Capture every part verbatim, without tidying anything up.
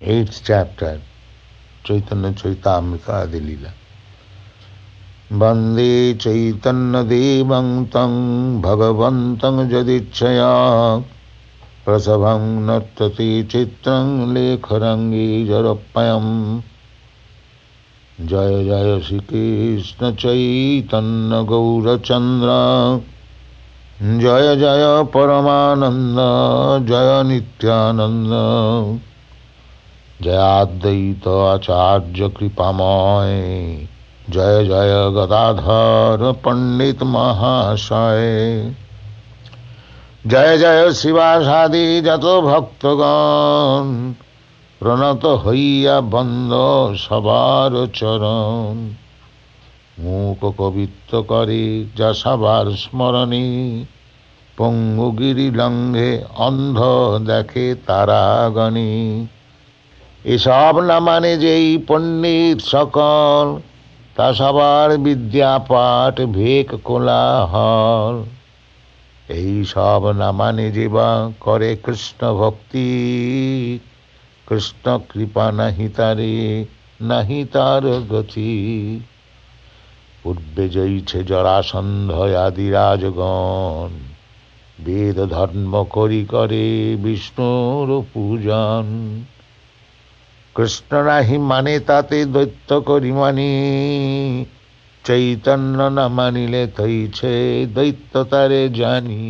Eighth chapter, Chaitanya Charitamrita Adi Leela. Vande Chaitanya Devam Tang Bhagavantam Jadichaya Prasabham Nattati Chitram Lekharangi Jarapayam Jaya Jaya Shri Krishna Chaitanya Gaura Chandra Jaya Jaya Paramananda Jaya Nityananda Jaya Advaita Acharya Kripamoy Jaya Jaya Gadadhar Pandit Mahashaya Jaya Jaya Sivasadi Jato Bhaktagan Pranata Haiya Bando Sabar Charan Mukha Kavitya Kare Jasabar Smarani Pungu Giri Langhe Andha Dekhe Taragani এসব না মানে যেই পণ্ডিত সকল তা সবার বিদ্যাপাঠ ভেক কোলাহল এই সব না মানে যে বা করে কৃষ্ণ ভক্তি কৃষ্ণ কৃপা নাহি তারে নাহি তার গতি পূর্বে জয়ছে জরাসন্ধ আদি রাজগণ বেদ ধর্ম করি করে বিষ্ণুর পূজন কৃষ্ণ নাহি মানে তাতে দৈত্য করি মানি চৈতন্য না মানিলে থইছে দৈত্য তারে জানি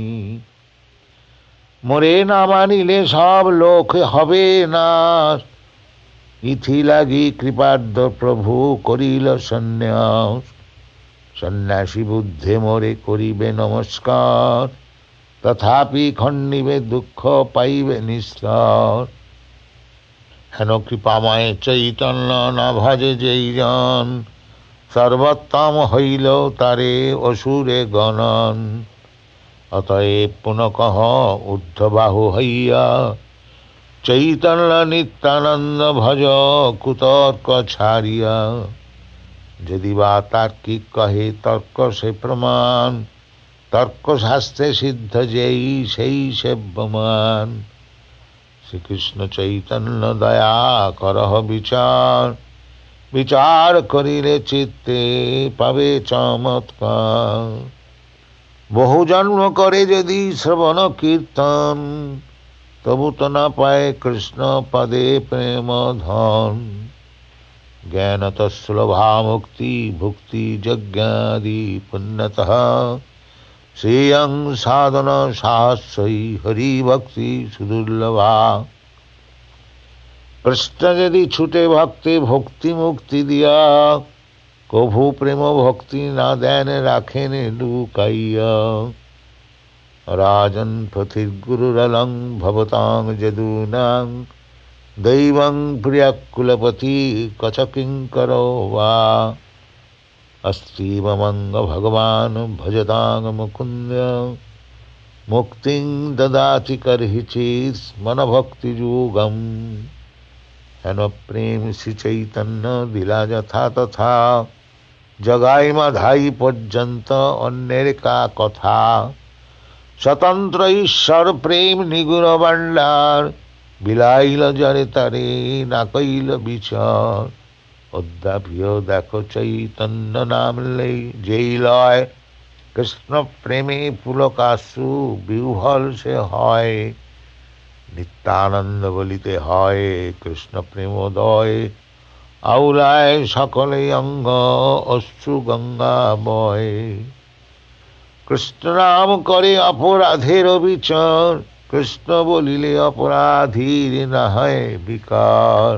মোরে না মানিলে সব লোক হবে না ইথি লাগি কৃপার্ধ প্রভু করিল সন্ন্যাস সন্ন্যাসী বুদ্ধে মোরে করিবে নমস্কার তথাপি খণ্ডিবে দুঃখ পাইবে নিস্তার হেন কৃপাময় চৈতন্য না ভজে যেই জন সর্বোত্তম হইল তারে অসুরে গণন অতএব পুনঃ ঊর্ধ্ববাহু হইয়া চৈতন্য নিত্যানন্দ ভজ কুতর্ক ছাড়িয়া যদি বা তার্কিক কহে তর্ক সে প্রমাণ তর্কশাস্ত্রে সিদ্ধ যেই সেই সেব্যমান শ্রীকৃষ্ণ চৈতন্য দয়া করহ বিচার বিচার করিলে চিত্তে পাবে চমৎকার বহু জন্ম করে যদি শ্রবণ কীর্তন তবু তো না পায় কৃষ্ণ পদে প্রেম ধন জ্ঞান তৎসুলভা মুক্তি ভুক্তি যজ্ঞাদি পুণ্যতঃ শ্রেয়ং সাধন সাহস্যই হরি ভক্তি সুদুর্লভা কৃষ্ণ যদি ছুটে ভক্তে ভক্তি মুক্তি দিয়া কভু প্রেম ভক্তি না দেন রাখেন লুকাইয়া রাজন পথির্গুরুরলং ভবতাং যদূনাং দৈবং প্রিয়াকুলপতি কচকিঙ্কর বা अस्ति ममंग भगवान भजतांग मुकुंद मुक्तिं ददाति करहि चेत् मन भक्ति योगम हेन प्रेम श्री चैतन्य दिला यथा तथा जगाई माधाई पर्यंत अन्येर का कथा स्वतंत्र ईश्वर प्रेम निगुण भंडार বিলাইল জরে তারে না কইল বিচার অদ্যাপিও দেখো চৈতন্য নাম লই যেই লয় কৃষ্ণ প্রেমে পুলকাশু বিহ্বল সে হয় নিত্যানন্দ বলিতে হয় কৃষ্ণ প্রেমোদয় আউলায় সকলে অঙ্গ অশ্রু গঙ্গা বয় কৃষ্ণ নাম করে অপরাধের বিচার কৃষ্ণ বলিলে অপরাধীর না হয় বিকার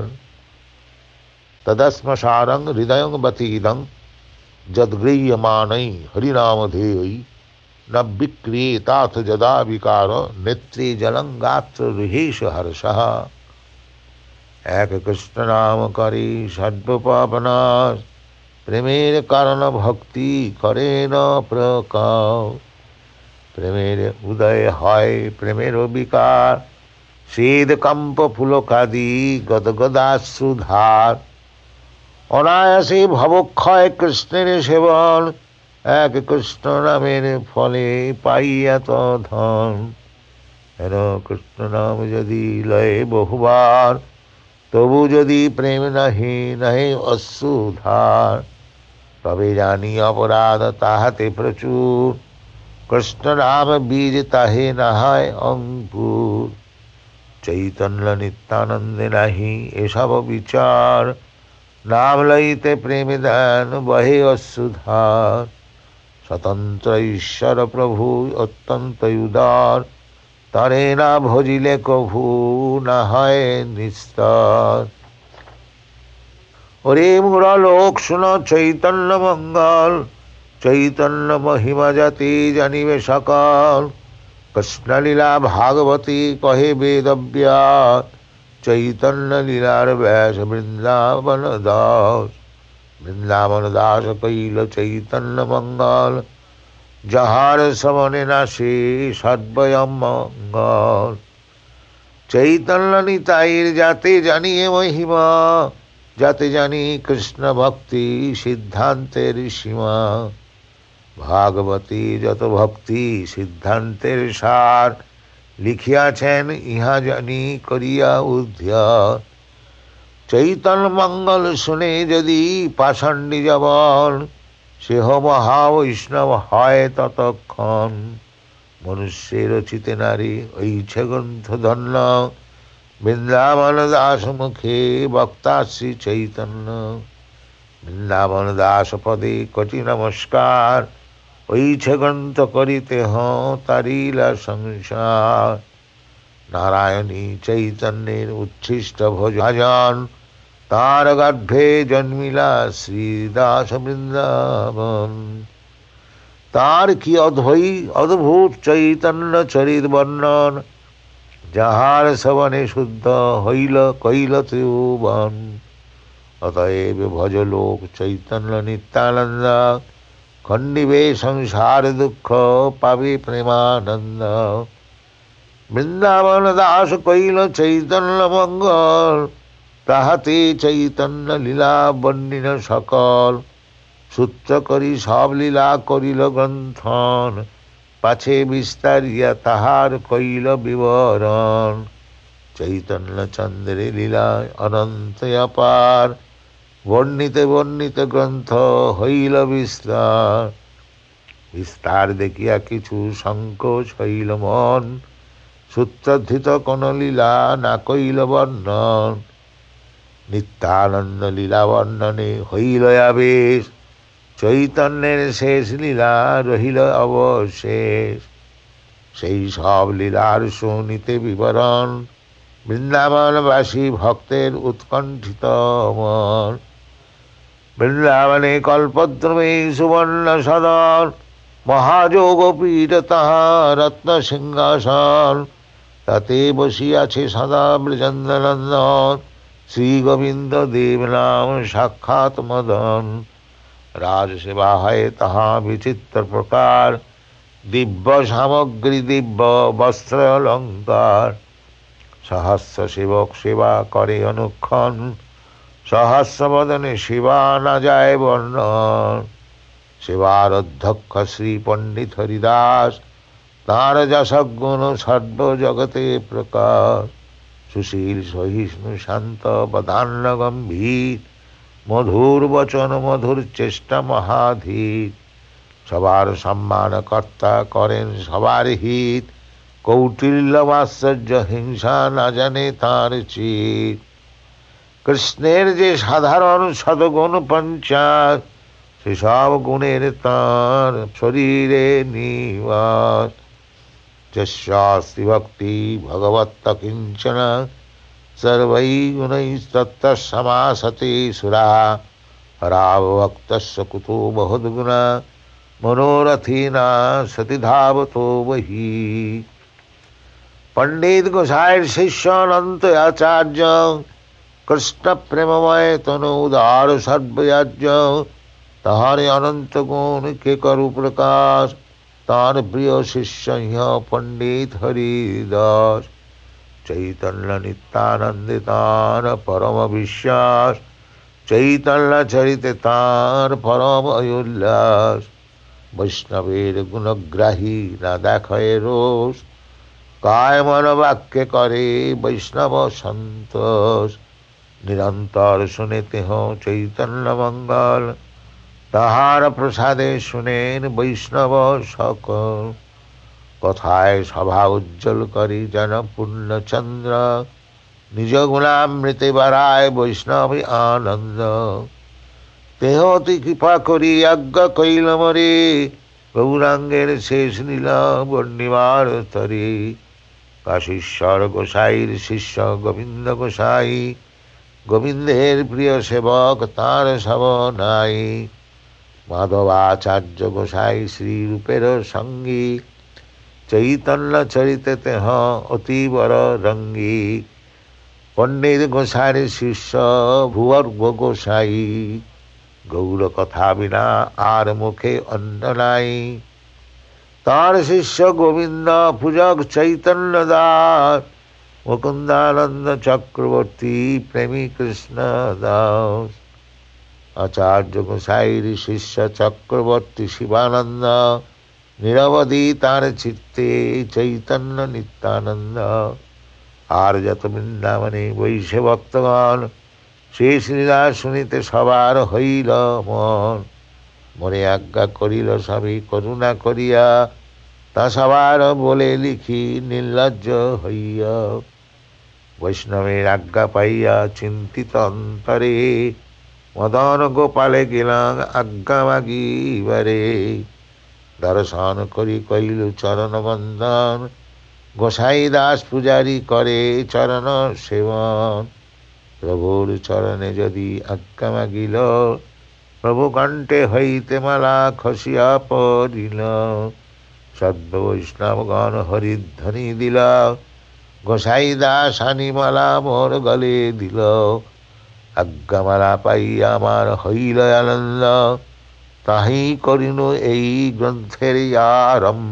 তদস্মসারং হৃদয়ং বতীদং যদ্গৃহ্যমাণৈ হরিনামধেয়ৈ ন বিক্রিয়েতাথ যদা বিকার নেত্রে জলং গাত্র রুহেশ হর্ষঃ এক কৃষ্ণ নাম করে সর্বপাপনাশ প্রেমের কারণ ভক্তি করে না প্রকার প্রেমের উদয় হয় প্রেমের বিকার স্বেদ কম্প পুলকাদি গদগদাশ্রুধার অনায়াসে ভবক্ষয় কৃষ্ণের সেবন এক কৃষ্ণ নামের ফলে পাইয়া তো ধন হেন কৃষ্ণ নাম যদি লয়ে বহুবার তবু যদি প্রেম নাহি নাহি অশ্রুধার, তবে জানি অপরাধ তাহাতে প্রচুর। কৃষ্ণ নাম বীজ তাহে নাহায় অঙ্কুর, চৈতন্য নিত্যানন্দে নাহি এসব বিচার। নাম লইতে প্রেমে দান বহে অশ্রুধার, স্বতন্ত্র ঈশ্বর প্রভু অত্যন্ত উদার। তরে না ভজিলে কভু না হয় নিস্তার। ওরে মূঢ় লোক শুন চৈতন্য মঙ্গল, চৈতন্য মহিমা জাতি জানিবে সকল। কৃষ্ণলীলা ভাগবতী কহে বেদব্যাস, চৈতন্য লীলার ব্যাস বৃন্দাবন দাস। বৃন্দাবন দাস কইল চৈতন্য মঙ্গল, যাহার শ্রবণে নাশে সদ্বয়ম মঙ্গল। চৈতন্য নিতাইর যাতে জানিয়ে মহিমা, যাতে জানি কৃষ্ণ ভক্তি সিদ্ধান্তের সীমা। ভাগবতী যত ভক্তি সিদ্ধান্তের সার, লিখিয়াছেন ইহা জানি করিয়া উদ্ধার। চৈতন্য মঙ্গল শুনে যদি পাষণ্ডী জবন, সেহ মহাবৈষ্ণব হয় ততক্ষণ। মনুষ্যের রচিতে নারী ঐছে গ্রন্থ ধন্য, বৃন্দাবন দাস মুখে বক্তা শ্রী চৈতন্য। বৃন্দাবন দাস পদে কোটি নমস্কার, ঐছে গ্রন্থ করিতে হ তারিলা সংসার। নারায়ণী চৈতন্যের উচ্ছিষ্ট ভোজন, তার গর্ভে জন্মিলা শ্রীদাস বৃন্দাবন। তার কি অদ্ভৈ অদ্ভুত চৈতন্য চরিত বর্ণন, যাহার শ্রবণে শুদ্ধ হইল কইল ত্রিভুবন। অতএব ভজ লোক চৈতন্য নিত্যানন্দ, খণ্ডিবে সংসার দুঃখ পাবে প্রেমানন্দ। বৃন্দাবন দাস কইল চৈতন্য মঙ্গল, তাহাতে চৈতন্য লীলা বর্ণিল সকল। সূত্র করি সব লীলা করিল গ্রন্থন, পাছে বিস্তারিয়া তাহার কইল বিবরণ। চৈতন্য চন্দ্রে লীলায় অনন্ত অপার, বর্ণিতে বর্ণিত গ্রন্থ হইল বিস্তার। বিস্তার দেখিয়া কিছু সংকোচ হইল মন, সূত্রধৃত কোন লীলা না কইল বর্ণন। নিত্যানন্দ লীলা বর্ণনে হইল আবেশ, চৈতন্যের শেষ লীলা রহিল অবশেষ। সেই সব লীলার শুনিতে বিবরণ, বৃন্দাবনবাসী ভক্তের উৎকণ্ঠিত মন। বৃন্দাবনে কল্পদ্রমে সুবর্ণ সদন, মহাযোগপীঠ তাহা রত্ন সিংহাসন। তাতে বসিয়াছে সদা ব্রজেন্দ্রনন্দন, শ্রী গোবিন্দ দেব নাম সাক্ষাৎ মদন। রাজসেবা হয় তাহা বিচিত্র প্রকার, দিব্য সামগ্রী দিব্য বস্ত্র অলঙ্কার। সহস্র সেবক সেবা করে অনুক্ষণ, সহস্র বদনে সেবা না যায় বর্ণন। সেবার অধ্যক্ষ শ্রী পণ্ডিত হরিদাস, তাঁর যশগুণ সর্ব জগতে প্রকাশ। সুশীল সহিষ্ণু শান্ত বদান্য গম্ভীর, মধুর বচন মধুর চেষ্টা মহাধীর। সবার সম্মান কর্তা করেন সবার হিত, কৌটিল্য আশ্চর্য হিংসা না জানে তাঁর চিত। কৃষ্ণের যে সাধারণ সদগুণ পঞ্চাশ, সেসব গুণের তাঁর শরীরে নিবাস। যস্যাস্তি ভক্তি ভগবত্ত কিঞ্চন, সর্বৈ গুণৈস্তত্র সমাসতে সুরা। হরাব ভক্তস্য কুতো বহুদ্গুণা, মনোরথীনা সতি ধাবতো বহি। পণ্ডিত গোসাইয়ের শিষ্য অনন্ত আচার্য, কৃষ্ণ প্রেমময় তনু উদার সর্বয়াজ্য। তাহার অনন্ত গুণ কে করু প্রকাশ, তার প্রিয় শিষ্য ইহ পণ্ডিত হরিদাস। চৈতন্য নিত্যানন্দে তাঁর পরম বিশ্বাস, চৈতন্য চরিতে তাঁর পরম উল্লাস। বৈষ্ণবের গুণগ্রাহী না দেখায় রোষ, কায় মন বাক্যে করে বৈষ্ণব সন্তোষ। निरंतर सुनते हो चैतन्य मंगल। তাহার প্রসাদে শুনেন বৈষ্ণব সকল। কথায় সভা উজ্জ্বল করি যেন পূর্ণচন্দ্র। নিজ গুণামৃতে বাড়ায় বৈষ্ণবী আনন্দ। তেহ অতি কৃপা করি আজ্ঞা কইল মরে, গৌরাঙ্গের শেষ লীলা বর্ণিবার তরে। কাশীশ্বর গোসাইর শিষ্য গোবিন্দ গোসাই, গোবিন্দের প্রিয় সেবক তাঁর সব নাই। মাধবাচার্য গোসাই শ্রীরূপের সঙ্গী, চৈতন্য চরিতে তেহ অতিবর রঙ্গী। পণ্ডিত গোসাইর শিষ্য ভূবর্গ গোসাই, গৌর কথা বিনা আর মুখে অন্ন নাই। তার শিষ্য গোবিন্দ পূজক চৈতন্য দাস, মুকুন্দানন্দ চক্রবর্তী প্রেমী কৃষ্ণ দাস। আচার্য গোসাইর শিষ্য চক্রবর্তী শিবানন্দ, নিরবধি তার চিত্তে চৈতন্য নিত্যানন্দ। আর যত বৃন্দাবনে বৈশে ভক্তগণ, শ্রী শ্রীলা শুনিতে সবার হইল মন। মনে আজ্ঞা করিল সবই করুণা করিয়া, তা সবার বলে লিখি নির্লজ্জ হইয়া। বৈষ্ণবের আজ্ঞা পাইয়া চিন্তিত অন্তরে, মদন গোপালে গেলাম আজ্ঞা মাগিবারে। দর্শন করি কইল চরণ বন্দন, গোসাই দাস পূজারি করে চরণ সেবন। প্রভুর চরণে যদি আজ্ঞা মাগিল, প্রভু কণ্ঠে হইতে মালা খসিয়া পড়িল। সদ্য বৈষ্ণবগণ হরিধ্বনি দিল, গোসাই দাস আনি মালা মোর গলে দিল। আজ্ঞামালা পাইয়া আমার হইল আনন্দ, তাহি করিনু এই গ্রন্থের আরম্ভ।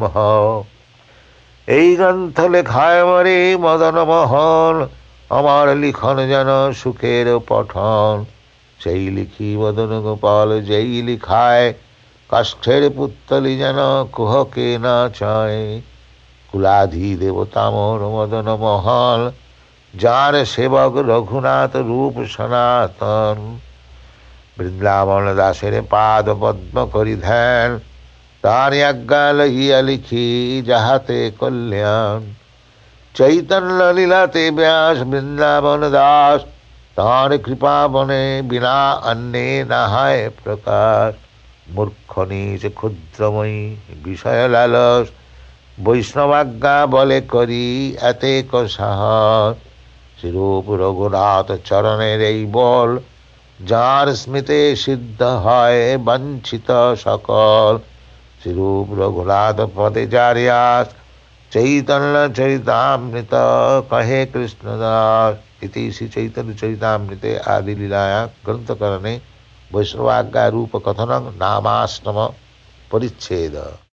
এই গ্রন্থ লেখায় মরে মদন মোহন, আমার লিখন যেন সুখের পঠন। সেই লিখি মদন গোপাল যেই লিখায়, কাষ্ঠের পুত্তলি যেন কুহকে না চায়। কুলাধি দেবতা মোর মদন মোহন, যার সেবক রঘুনাথ রূপ সনাতন। বৃন্দাবন দাসের পাদ পদ্ম করি ধ্যান, তার আজ্ঞা লইয়া লিখি যাহাতে কল্যাণ। চৈতন্য লীলাতে ব্যাস বৃন্দাবন দাস, তাঁর কৃপা বনে বিনা অন্যে না হয় প্রকাশ। মূর্খ নিজ ক্ষুদ্রময়ী বিষয় লালস, বৈষ্ণবাজ্ঞা বলে করি এতেক সাহস। শ্রীরূপ রঘুনাথ চরণের এই বল, যার স্মৃতে সিদ্ধ হয় বাঞ্ছিত সকল। শ্রীরূপ রঘুনাথ পদে যার আস, চৈতন্য চরিতামৃত কহে কৃষ্ণদাস। ইতি শ্রী চৈতন্য চরিতামৃতে আদি লীলায়া গ্রন্থকরণে বৈষ্ণবাজ্ঞা রূপ কথনং নামাষ্টম পরিচ্ছেদ।